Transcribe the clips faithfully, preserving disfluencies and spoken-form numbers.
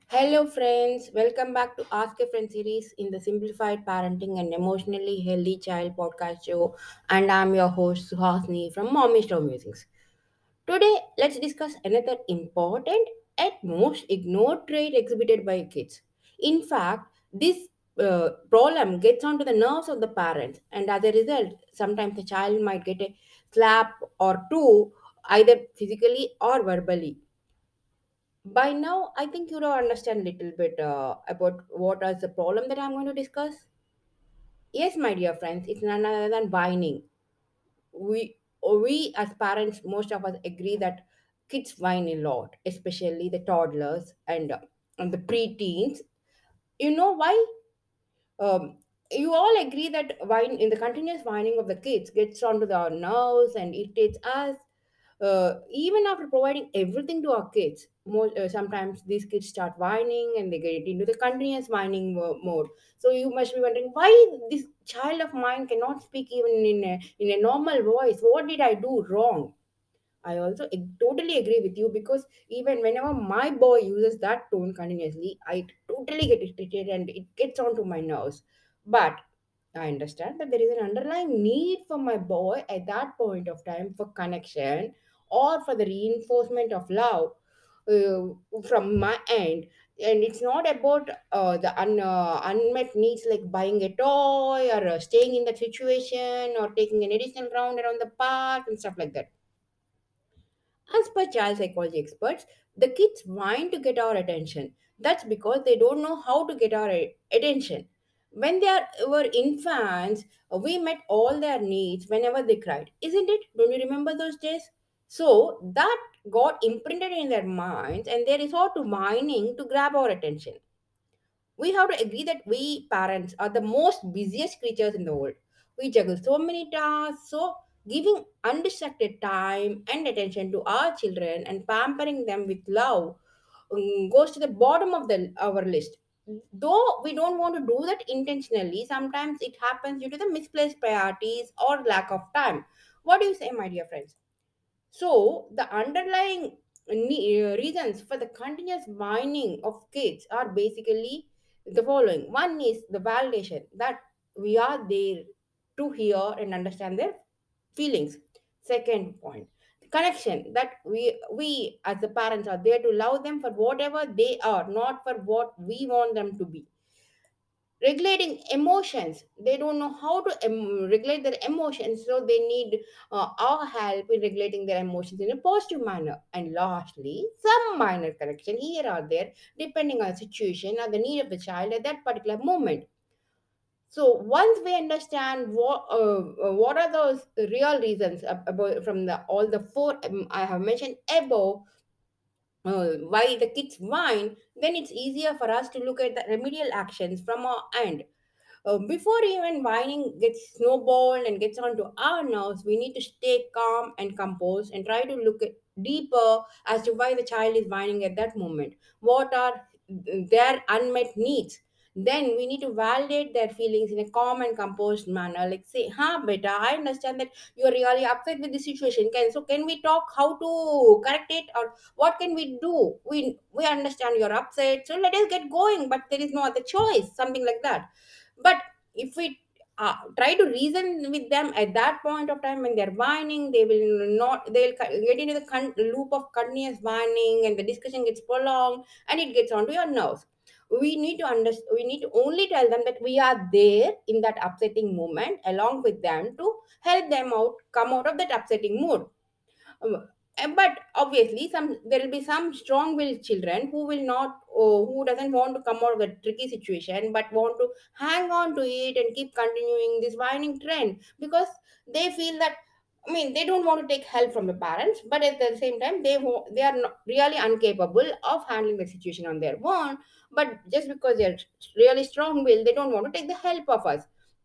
Hello, friends. Welcome back to Ask a Friend series in the Simplified Parenting and Emotionally Healthy Child podcast show. And I'm your host, Suhasini from Mommy Store Musings. Today, let's discuss another important and most ignored trait exhibited by kids. In fact, this uh, problem gets onto the nerves of the parents, and as a result, sometimes the child might get a slap or two, either physically or verbally. By now, I think you do understand a little bit uh, about what is the problem that I'm going to discuss. Yes, my dear friends, it's none other than whining. We, we as parents, most of us agree that kids whine a lot, especially the toddlers and, uh, and the preteens. You know why? Um, you all agree that whine in the continuous whining of the kids gets onto our nerves and irritates us. Uh, even after providing everything to our kids, more, uh, sometimes these kids start whining and they get into the continuous whining mo- mode. So you must be wondering why this child of mine cannot speak even in a, in a normal voice. What did I do wrong? I also ag- totally agree with you because even whenever my boy uses that tone continuously, I totally get irritated and it gets onto my nerves. But I understand that there is an underlying need for my boy at that point of time for connection or for the reinforcement of love uh, from my end. And it's not about uh, the un, uh, unmet needs like buying a toy or uh, staying in that situation or taking an additional round around the park and stuff like that. As per child psychology experts, the kids whine to get our attention. That's because they don't know how to get our a- attention. When they are, were infants, uh, we met all their needs whenever they cried. Isn't it? Don't you remember those days? So that got imprinted in their minds and they resort to whining to grab our attention. We have to agree that we parents are the most busiest creatures in the world. We juggle so many tasks, so giving undistracted time and attention to our children and pampering them with love um, goes to the bottom of the our list. Though we don't want to do that intentionally, sometimes it happens due to the misplaced priorities or lack of time. What do you say, my dear friends? So, the underlying ne- uh, reasons for the continuous whining of kids are basically the following. One is the validation that we are there to hear and understand their feelings. Second point, the connection that we we as the parents are there to love them for whatever they are, not for what we want them to be. Regulating emotions, they don't know how to em- regulate their emotions, so they need uh, our help in regulating their emotions in a positive manner. And lastly, some minor correction here or there depending on the situation or the need of the child at that particular moment. So once we understand what uh, uh, what are those real reasons ab- about from the all the four um, I have mentioned above, uh, why the kids whine, then it's easier for us to look at the remedial actions from our end. Uh, before even whining gets snowballed and gets onto our nerves, we need to stay calm and composed and try to look at deeper as to why the child is whining at that moment. What are their unmet needs? Then we need to validate their feelings in a calm and composed manner. Like say, "Huh, beta, I understand that you are really upset with the situation. Can so can we talk how to correct it, or what can we do? We we understand you're upset, so let us get going. But there is no other choice. Something like that." But if we uh, try to reason with them at that point of time when they're whining, they will not, they'll co- get into the con- loop of continuous whining and the discussion gets prolonged and it gets onto your nerves. We need to understand, we need to only tell them that we are there in that upsetting moment along with them to help them out, come out of that upsetting mood. um, and- but obviously some there will be some strong-willed children who will not uh, who doesn't want to come out of the tricky situation but want to hang on to it and keep continuing this whining trend because they feel that, I mean, they don't want to take help from the parents, but at the same time they wa- they are not really incapable of handling the situation on their own. But just because they are really strong-willed, they don't want to take the help of us.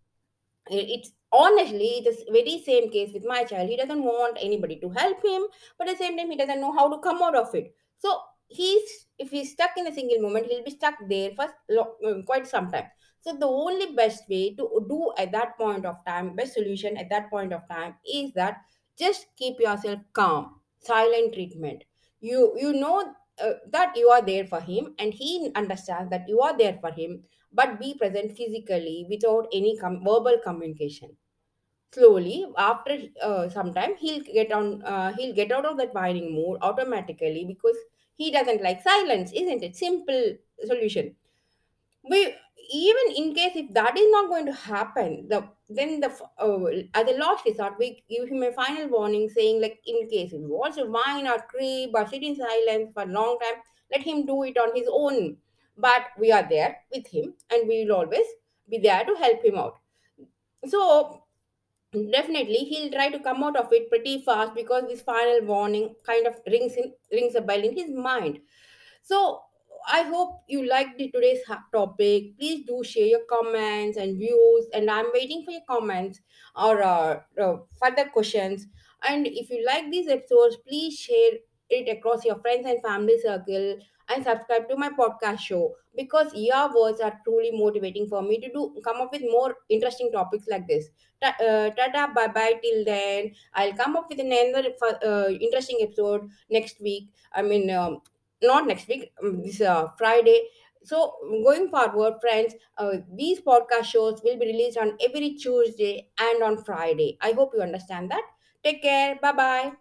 It's honestly the very same case with my child. He doesn't want anybody to help him, but at the same time he doesn't know how to come out of it. So he's if he's stuck in a single moment, he'll be stuck there for lo- um, quite some time. So the only best way to do at that point of time, best solution at that point of time, is that just keep yourself calm. Silent treatment. You you know uh, that you are there for him, and he understands that you are there for him, but be present physically without any com- verbal communication. Slowly, after uh, some time, he'll get on uh, he'll get out of that whining mood automatically, because he doesn't like silence, isn't it? Simple solution. We, even in case if that is not going to happen, the then the f- uh, as a last resort, we give him a final warning saying, like, in case he wants to whine or creep or sit in silence for a long time, let him do it on his own, but we are there with him and we will always be there to help him out. So definitely he'll try to come out of it pretty fast, because this final warning kind of rings in rings a bell in his mind. So I hope you liked the today's ha- topic. Please do share your comments and views, and I'm waiting for your comments or uh, uh, further questions. And if you like these episodes, please share it across your friends and family circle, and subscribe to my podcast show, because your words are truly motivating for me to do come up with more interesting topics like this. Ta- uh, tata, bye bye till then. I'll come up with another uh, interesting episode next week. I mean, um, not next week, um, this uh, Friday. So going forward, friends, uh, these podcast shows will be released on every Tuesday and on Friday. I hope you understand that. Take care. Bye bye.